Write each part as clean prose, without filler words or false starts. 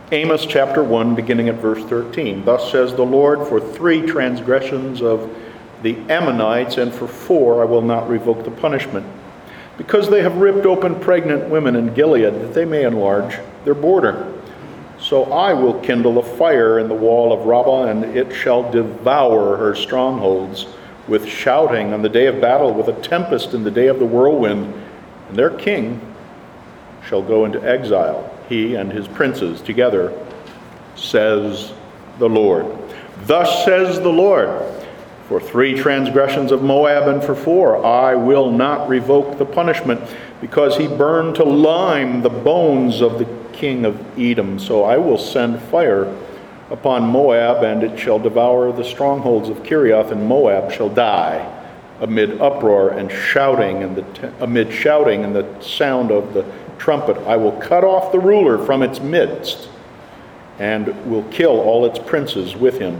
Amos chapter 1, beginning at verse 13. Thus says the Lord, for 3 transgressions of the Ammonites, and for 4 I will not revoke the punishment, because they have ripped open pregnant women in Gilead, that they may enlarge their border. So I will kindle a fire in the wall of Rabbah, and it shall devour her strongholds with shouting on the day of battle, with a tempest in the day of the whirlwind. And their king shall go into exile, he and his princes together, says the Lord. Thus says the Lord, for 3 transgressions of Moab, and for 4 I will not revoke the punishment, because he burned to lime the bones of the king of Edom. So I will send fire upon Moab, and it shall devour the strongholds of Kirioth, and Moab shall die amid uproar and shouting, and amid shouting and the sound of the trumpet. I will cut off the ruler from its midst, and will kill all its princes with him,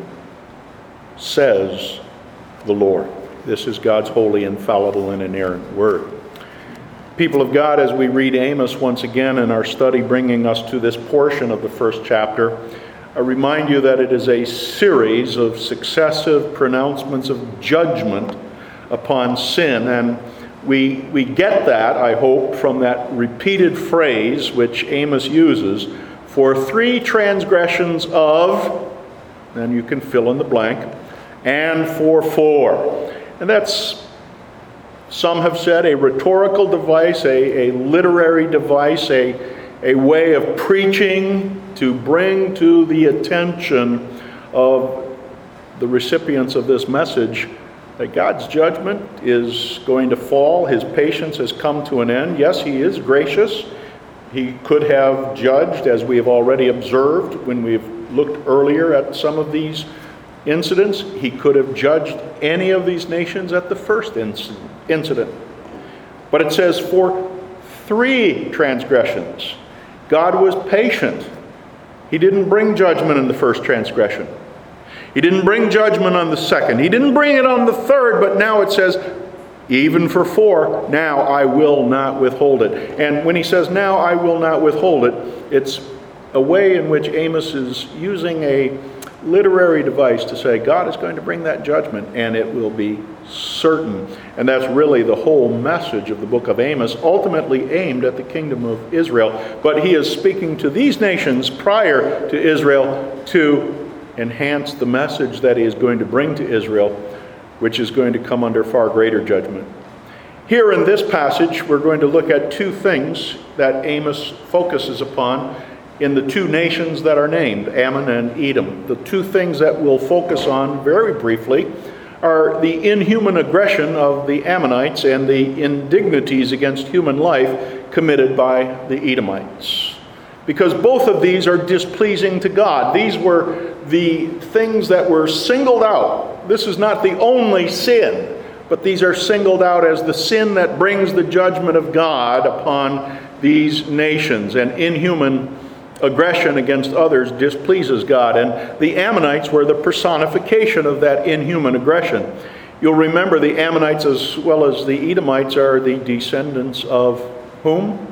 says the Lord. This is God's holy, infallible, and inerrant word. People of God, as we read Amos once again in our study, bringing us to this portion of the first chapter, I remind you that it is a series of successive pronouncements of judgment upon sin. And we get that, I hope, from that repeated phrase which Amos uses, for 3 transgressions of, then you can fill in the blank, and for 4. And that's, some have said, a rhetorical device, a literary device, a way of preaching to bring to the attention of the recipients of this message that God's judgment is going to fall. His patience has come to an end. Yes, he is gracious. He could have judged, as we have already observed when we've looked earlier at some of these incidents. He could have judged any of these nations at the first incident. But it says for 3 transgressions. God was patient. He didn't bring judgment in the first transgression. He didn't bring judgment on the second. He didn't bring it on the third, but now it says, even for 4, now I will not withhold it. And when he says, now I will not withhold it, it's a way in which Amos is using a literary device to say God is going to bring that judgment, and it will be certain. And that's really the whole message of the book of Amos, ultimately aimed at the kingdom of Israel. But he is speaking to these nations prior to Israel to enhance the message that he is going to bring to Israel, which is going to come under far greater judgment. Here in this passage, we're going to look at 2 things that Amos focuses upon in the 2 nations that are named, Ammon and Edom. The 2 things that we'll focus on very briefly are the inhuman aggression of the Ammonites and the indignities against human life committed by the Edomites. Because both of these are displeasing to God. These were the things that were singled out. This is not the only sin, but these are singled out as the sin that brings the judgment of God upon these nations. And inhuman aggression against others displeases God. And the Ammonites were the personification of that inhuman aggression. You'll remember the Ammonites as well as the Edomites are the descendants of whom?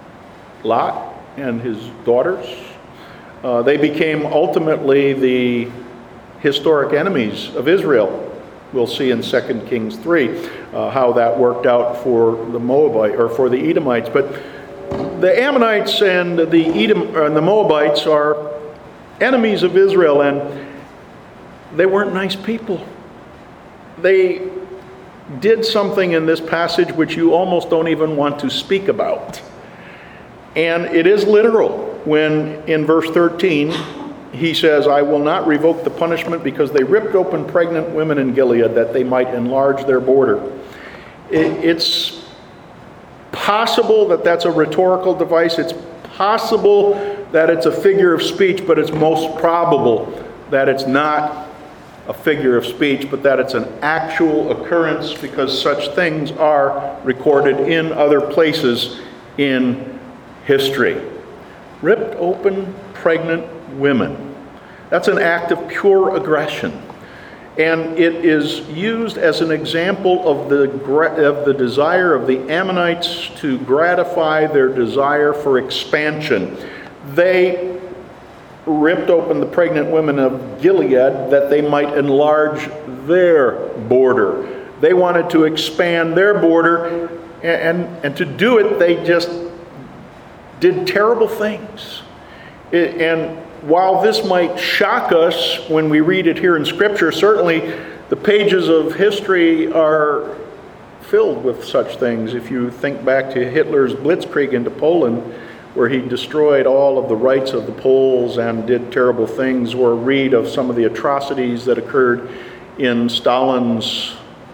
Lot and his daughters. They became ultimately the historic enemies of Israel. We'll see in 2 Kings 3 how that worked out for the Moabite or for the Edomites. But the Ammonites and the Moabites are enemies of Israel, and they weren't nice people. They did something in this passage which you almost don't even want to speak about. And it is literal when in verse 13 he says, I will not revoke the punishment because they ripped open pregnant women in Gilead that they might enlarge their border. It's possible that that's a rhetorical device. It's possible that it's a figure of speech, but it's most probable that it's not a figure of speech, but that it's an actual occurrence, because such things are recorded in other places in history. Ripped open pregnant women. That's an act of pure aggression. And it is used as an example of the desire of the Ammonites to gratify their desire for expansion. They ripped open the pregnant women of Gilead that they might enlarge their border. They wanted to expand their border, and to do it, they just did terrible things. And while this might shock us when we read it here in Scripture, certainly the pages of history are filled with such things. If you think back to Hitler's blitzkrieg into Poland, where he destroyed all of the rights of the Poles and did terrible things, or read of some of the atrocities that occurred in Stalin's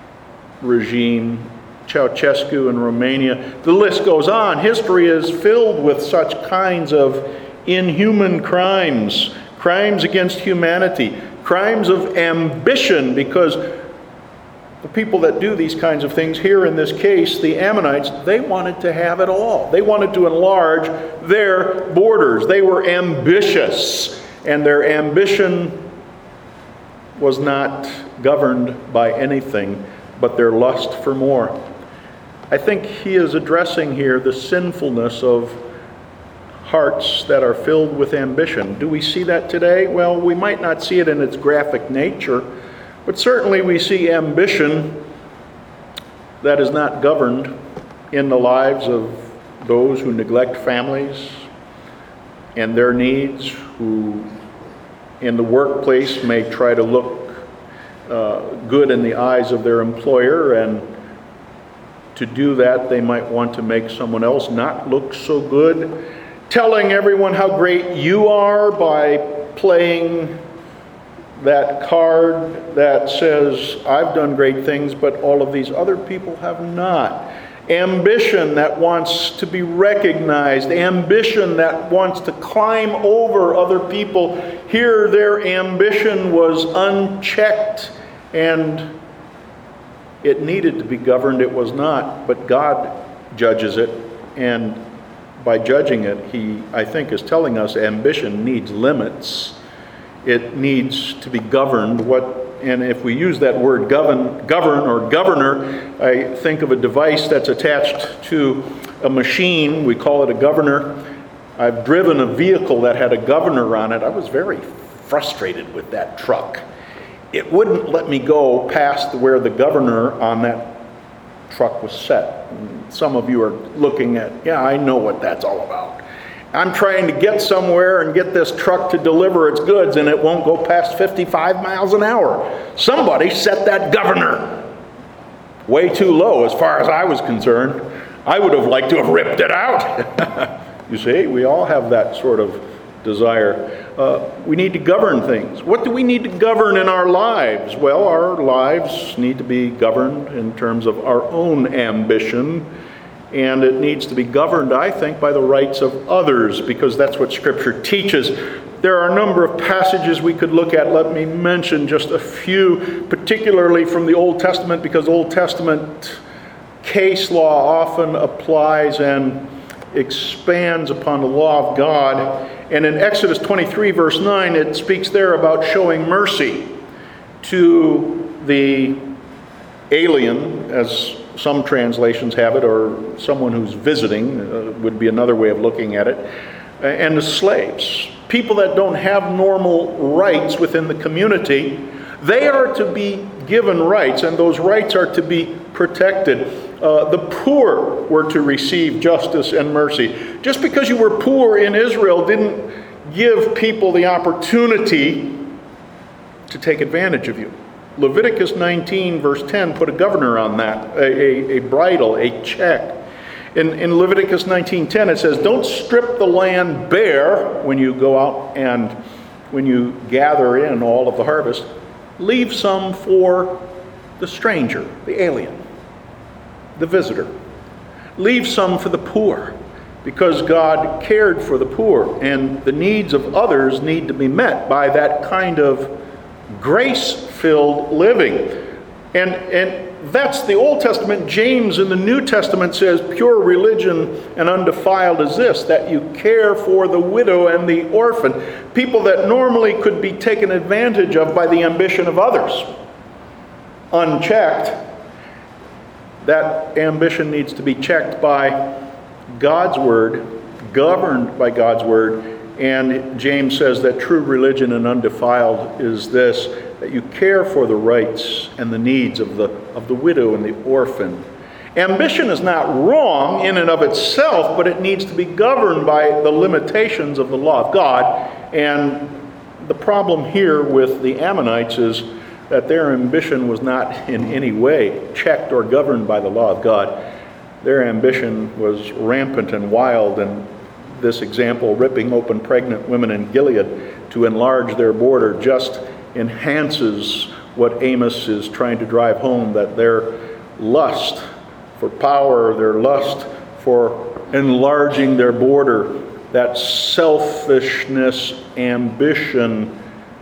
regime, Ceausescu in Romania. The list goes on. History is filled with such kinds of inhuman crimes, crimes against humanity, crimes of ambition, because the people that do these kinds of things, here in this case, the Ammonites, they wanted to have it all. They wanted to enlarge their borders. They were ambitious, and their ambition was not governed by anything but their lust for more. I think he is addressing here the sinfulness of hearts that are filled with ambition. Do we see that today? Well, we might not see it in its graphic nature, but certainly we see ambition that is not governed in the lives of those who neglect families and their needs, who in the workplace may try to look good in the eyes of their employer, and to do that they might want to make someone else not look so good, telling everyone how great you are by playing that card that says, I've done great things, but all of these other people have not. Ambition that wants to be recognized. Ambition that wants to climb over other people. Here, their ambition was unchecked, and it needed to be governed. It was not, but God judges it, and by judging it, he, I think, is telling us ambition needs limits. It needs to be governed. And if we use that word govern or governor, I think of a device that's attached to a machine. We call it a governor. I've driven a vehicle that had a governor on it. I was very frustrated with that truck. It wouldn't let me go past where the governor on that truck was set. Some of you are looking at, yeah, I know what that's all about. I'm trying to get somewhere and get this truck to deliver its goods, and it won't go past 55 miles an hour. Somebody set that governor way too low as far as I was concerned. I would have liked to have ripped it out. You see, we all have that sort of desire. We need to govern things. What do we need to govern in our lives? Well, our lives need to be governed in terms of our own ambition, and it needs to be governed, I think, by the rights of others, because that's what Scripture teaches. There are a number of passages we could look at. Let me mention just a few, particularly from the Old Testament, because Old Testament case law often applies and expands upon the law of God. And in Exodus 23, verse 9, it speaks there about showing mercy to the alien, as some translations have it, or someone who's visiting would be another way of looking at it, and the slaves. People that don't have normal rights within the community, they are to be given rights, and those rights are to be protected. The poor were to receive justice and mercy. Just because you were poor in Israel didn't give people the opportunity to take advantage of you. Leviticus 19, verse 10, put a governor on that, a bridle, a check. In Leviticus 19:10, it says, don't strip the land bare when you go out and when you gather in all of the harvest. Leave some for the stranger, the alien, the visitor. Leave some for the poor, because God cared for the poor, and the needs of others need to be met by that kind of grace-filled living. And that's the Old Testament. James in the New Testament says, pure religion and undefiled is this, that you care for the widow and the orphan, people that normally could be taken advantage of by the ambition of others. Unchecked, that ambition needs to be checked by God's Word, governed by God's Word, And James says that true religion and undefiled is this, that you care for the rights and the needs of the widow and the orphan. Ambition is not wrong in and of itself, but it needs to be governed by the limitations of the law of God. And the problem here with the Ammonites is that their ambition was not in any way checked or governed by the law of God. Their ambition was rampant and wild, and this example, ripping open pregnant women in Gilead to enlarge their border, just enhances what Amos is trying to drive home, that their lust for power, their lust for enlarging their border, that selfishness, ambition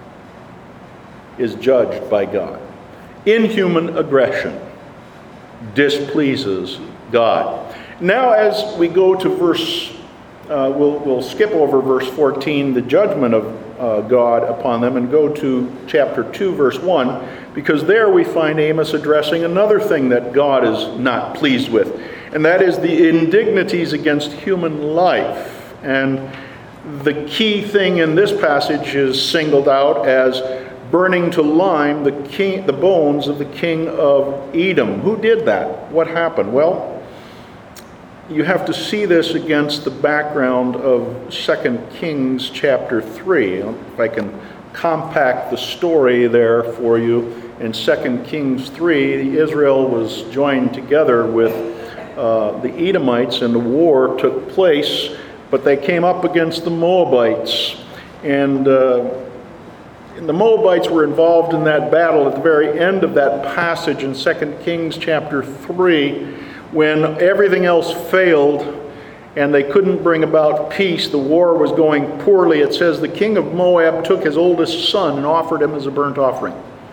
is judged by God. Inhuman aggression displeases God. Now as we go to we'll skip over verse 14, the judgment of God upon them, and go to chapter 2, verse 1, because there we find Amos addressing another thing that God is not pleased with, and that is the indignities against human life. And the key thing in this passage is singled out as burning to lime the bones of the king of Edom. Who did that? What happened? Well, you have to see this against the background of 2 Kings chapter 3. If I can compact the story there for you. In 2 Kings 3, Israel was joined together with the Edomites, and the war took place, but they came up against the Moabites. And the Moabites were involved in that battle at the very end of that passage in 2 Kings chapter 3, when everything else failed and they couldn't bring about peace. The war was going poorly. It says the king of Moab took his oldest son and offered him as a burnt offering.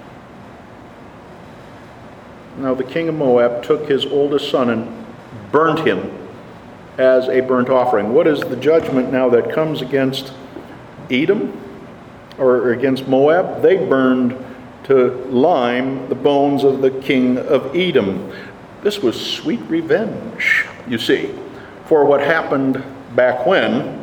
Now the king of Moab took his oldest son and burnt him as a burnt offering. What is the judgment now that comes against Edom or against Moab? They burned to lime the bones of the king of Edom. This was sweet revenge, you see, for what happened back when.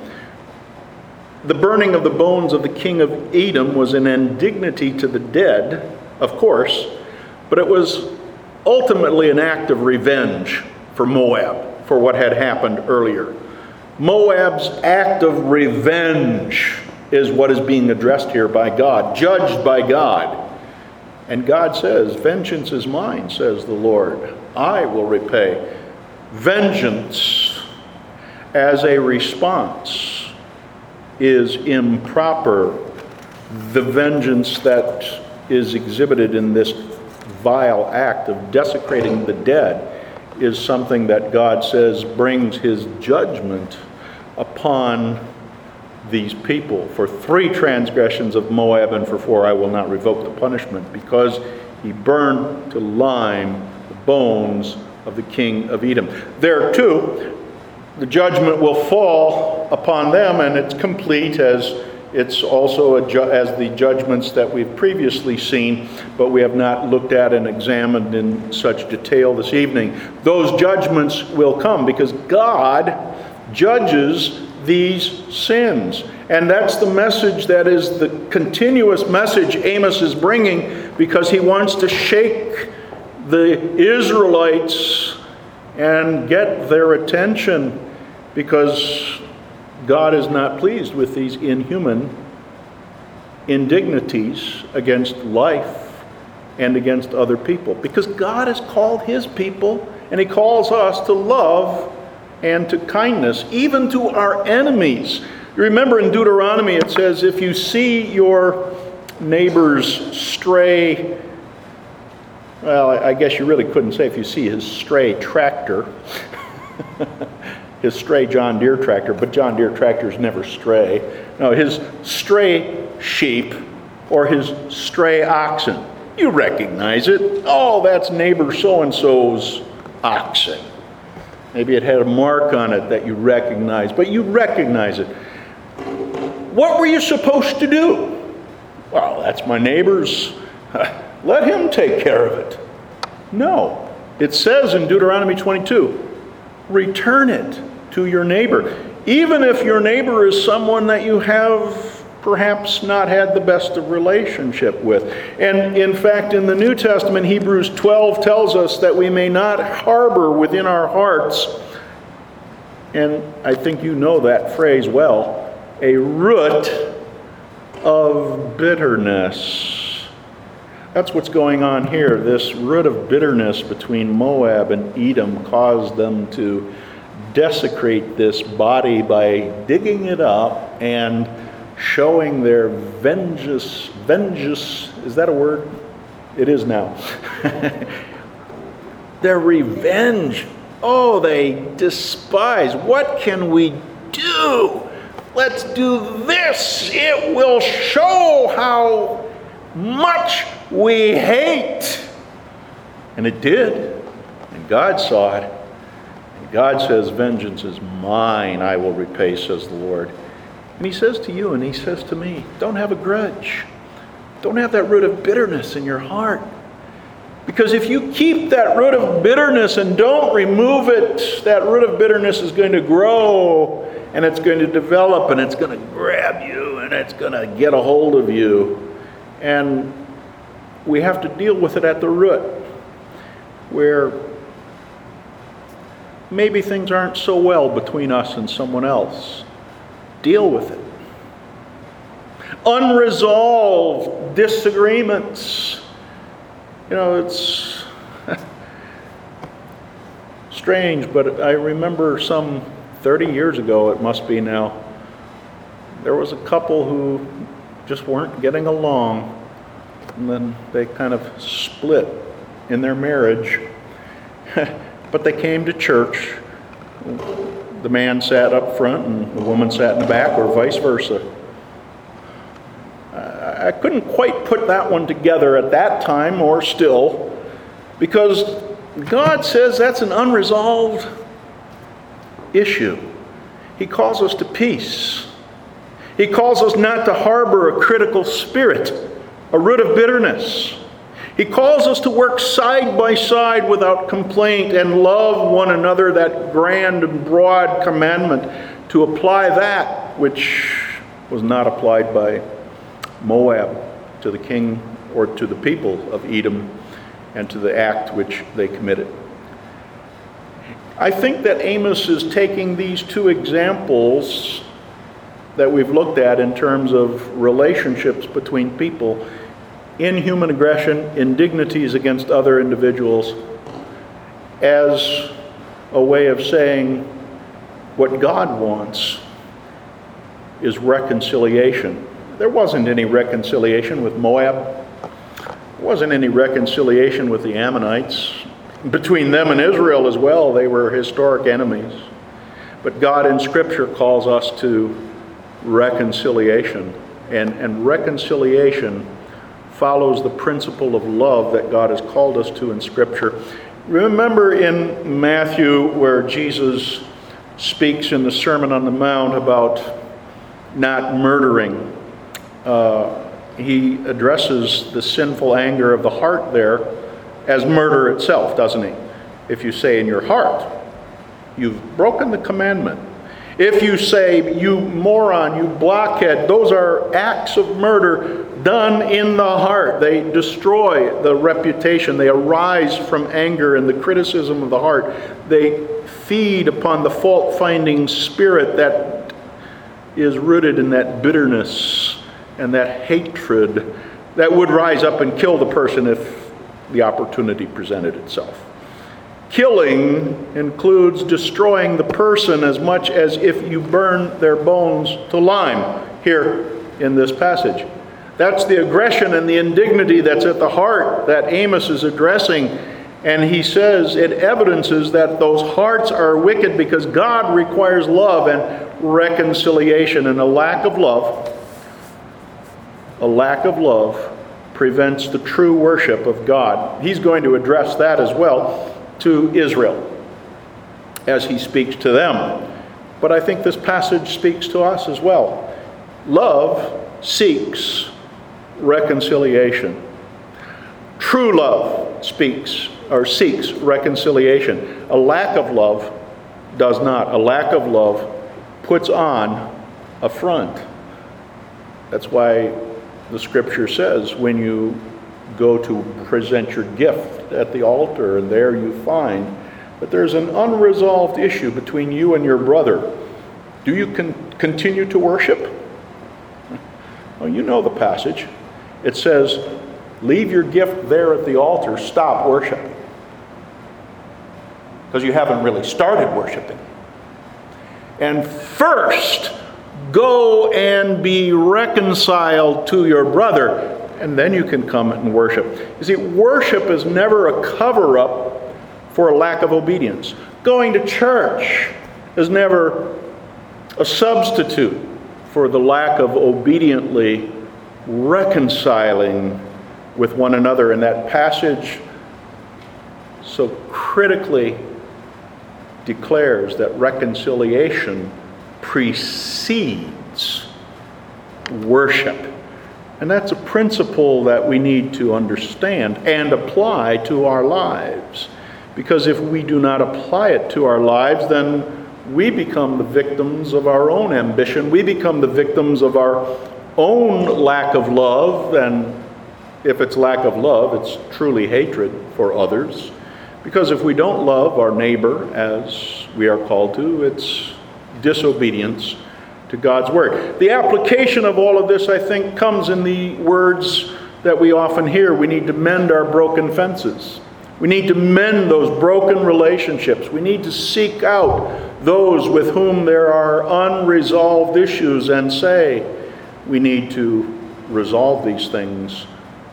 The burning of the bones of the king of Edom was an indignity to the dead, of course, but it was ultimately an act of revenge for Moab for what had happened earlier. Moab's act of revenge is what is being addressed here by God, judged by God. And God says, "Vengeance is mine, says the Lord. I will repay." Vengeance as a response is improper. The vengeance that is exhibited in this vile act of desecrating the dead is something that God says brings his judgment upon these people. For 3 transgressions of Moab, and for 4 I will not revoke the punishment, because he burned to lime the bones of the king of Edom. There too, the judgment will fall upon them, and it's complete as it's also as the judgments that we've previously seen, but we have not looked at and examined in such detail this evening. Those judgments will come because God judges these sins. And that's the message that is the continuous message Amos is bringing, because he wants to shake the Israelites and get their attention, because God is not pleased with these inhuman indignities against life and against other people. Because God has called his people, and he calls us to love and to kindness, even to our enemies. You remember in Deuteronomy it says, if you see your neighbor's stray, well, I guess you really couldn't say if you see his stray tractor, his stray John Deere tractor, but John Deere tractors never stray. No, his stray sheep or his stray oxen. You recognize it. Oh, that's neighbor so-and-so's oxen. Maybe it had a mark on it that you recognize, but you recognize it. What were you supposed to do? Well, that's my neighbor's. Let him take care of it. No. It says in Deuteronomy 22, return it to your neighbor. even if your neighbor is someone that you have perhaps not had the best of relationship with. And in fact, in the New Testament, Hebrews 12 tells us that we may not harbor within our hearts, and I think you know that phrase well, a root of bitterness. That's what's going on here. This root of bitterness between Moab and Edom caused them to desecrate this body by digging it up and showing their vengeance, is that a word? It is now. Their revenge. Oh, they despise. What can we do? Let's do this. It will show how much we hate. And it did. And God saw it. And God says, vengeance is mine. I will repay, says the Lord. And he says to you and he says to me, don't have a grudge. Don't have that root of bitterness in your heart. Because if you keep that root of bitterness and don't remove it, that root of bitterness is going to grow and it's going to develop and it's going to grab you and it's going to get a hold of you. And we have to deal with it at the root, where maybe things aren't so well between us and someone else. Deal with it. Unresolved disagreements. You know, it's strange, but I remember some 30 years ago, it must be now, there was a couple who just weren't getting along, and then they kind of split in their marriage. But they came to church. The man sat up front and the woman sat in the back, or vice versa. I couldn't quite put that one together at that time, or still, because God says that's an unresolved issue. He calls us to peace. He calls us not to harbor a critical spirit, a root of bitterness. He calls us to work side by side without complaint and love one another, that grand and broad commandment, to apply that which was not applied by Moab to the king or to the people of Edom and to the act which they committed. I think that Amos is taking these two examples that we've looked at in terms of relationships between people, inhuman aggression, indignities against other individuals, as a way of saying what God wants is reconciliation. There wasn't any reconciliation with Moab. There wasn't any reconciliation with the Ammonites. Between them and Israel as well, they were historic enemies. But God in Scripture calls us to reconciliation. And reconciliation follows the principle of love that God has called us to in Scripture. Remember in Matthew where Jesus speaks in the Sermon on the Mount about not murdering. He addresses the sinful anger of the heart there as murder itself, doesn't he? If you say in your heart, you've broken the commandment. If you say, you moron, you blockhead, those are acts of murder done in the heart. They destroy the reputation. They arise from anger and the criticism of the heart. They feed upon the fault-finding spirit that is rooted in that bitterness and that hatred that would rise up and kill the person if the opportunity presented itself. Killing includes destroying the person as much as if you burn their bones to lime here in this passage. That's the aggression and the indignity that's at the heart that Amos is addressing. And he says it evidences that those hearts are wicked because God requires love and reconciliation. And a lack of love prevents the true worship of God. He's going to address that as well to Israel as he speaks to them. But I think this passage speaks to us as well. Love seeks reconciliation. True love seeks reconciliation. A lack of love does not. A lack of love puts on a front. That's why the scripture says when you go to present your gift at the altar, and there you find that there's an unresolved issue between you and your brother. Do you continue to worship? Well, you know the passage. It says, leave your gift there at the altar, stop worshiping. Because you haven't really started worshiping. And first, go and be reconciled to your brother, and then you can come and worship. You see, worship is never a cover-up for a lack of obedience. Going to church is never a substitute for the lack of obediently reconciling with one another. And that passage so critically declares that reconciliation precedes worship. And that's a principle that we need to understand and apply to our lives. Because if we do not apply it to our lives, then we become the victims of our own ambition. We become the victims of our own lack of love. And if it's lack of love, it's truly hatred for others. Because if we don't love our neighbor as we are called to, it's disobedience to God's word. The application of all of this, I think, comes in the words that we often hear. We need to mend our broken fences. We need to mend those broken relationships. We need to seek out those with whom there are unresolved issues and say, we need to resolve these things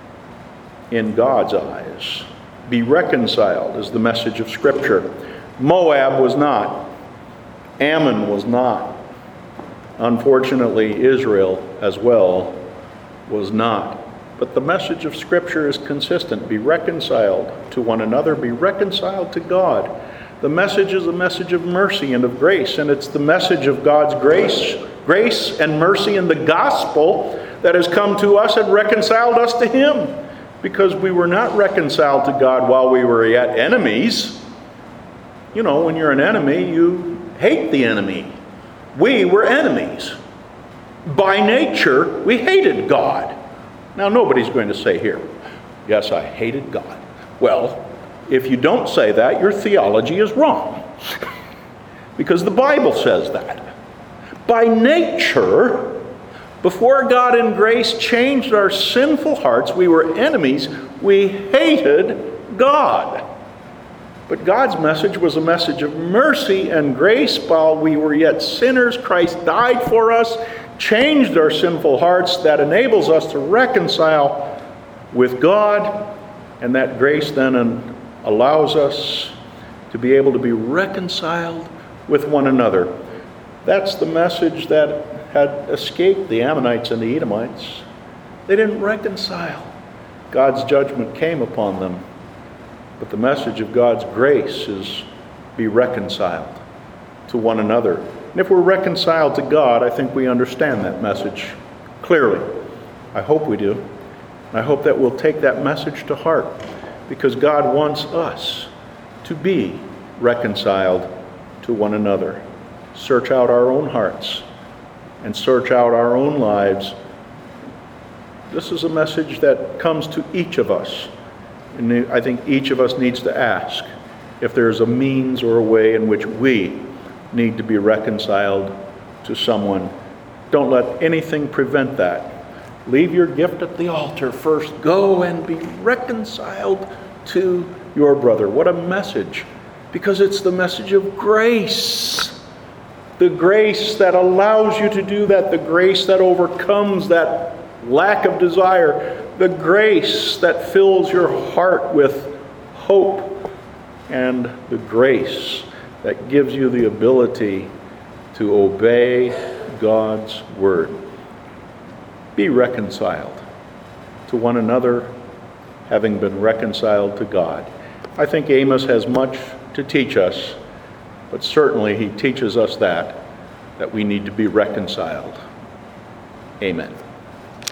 in God's eyes. Be reconciled is the message of Scripture. Moab was not. Ammon was not. Unfortunately, Israel as well was not. But the message of Scripture is consistent. Be reconciled to one another. Be reconciled to God. The message is a message of mercy and of grace. And it's the message of God's grace and mercy in the gospel that has come to us and reconciled us to Him. Because we were not reconciled to God while we were yet enemies. You know, when you're an enemy, you hate the enemy. We were enemies. By nature, we hated God. Now, nobody's going to say here, yes, I hated God. Well, if you don't say that, your theology is wrong. Because the Bible says that. By nature, before God in grace changed our sinful hearts, we were enemies. We hated God. But God's message was a message of mercy and grace. While we were yet sinners, Christ died for us, changed our sinful hearts. That enables us to reconcile with God. And that grace then allows us to be able to be reconciled with one another. That's the message that had escaped the Ammonites and the Edomites. They didn't reconcile. God's judgment came upon them. But the message of God's grace is be reconciled to one another. And if we're reconciled to God, I think we understand that message clearly. I hope we do. And I hope that we'll take that message to heart, because God wants us to be reconciled to one another. Search out our own hearts and search out our own lives. This is a message that comes to each of us. And I think each of us needs to ask if there's a means or a way in which we need to be reconciled to someone. Don't let anything prevent that. Leave your gift at the altar first. Go and be reconciled to your brother. What a message. Because it's the message of grace. The grace that allows you to do that. The grace that overcomes that lack of desire. The grace that fills your heart with hope. And the grace that gives you the ability to obey God's word. Be reconciled to one another, having been reconciled to God. I think Amos has much to teach us, but certainly he teaches us that we need to be reconciled. Amen.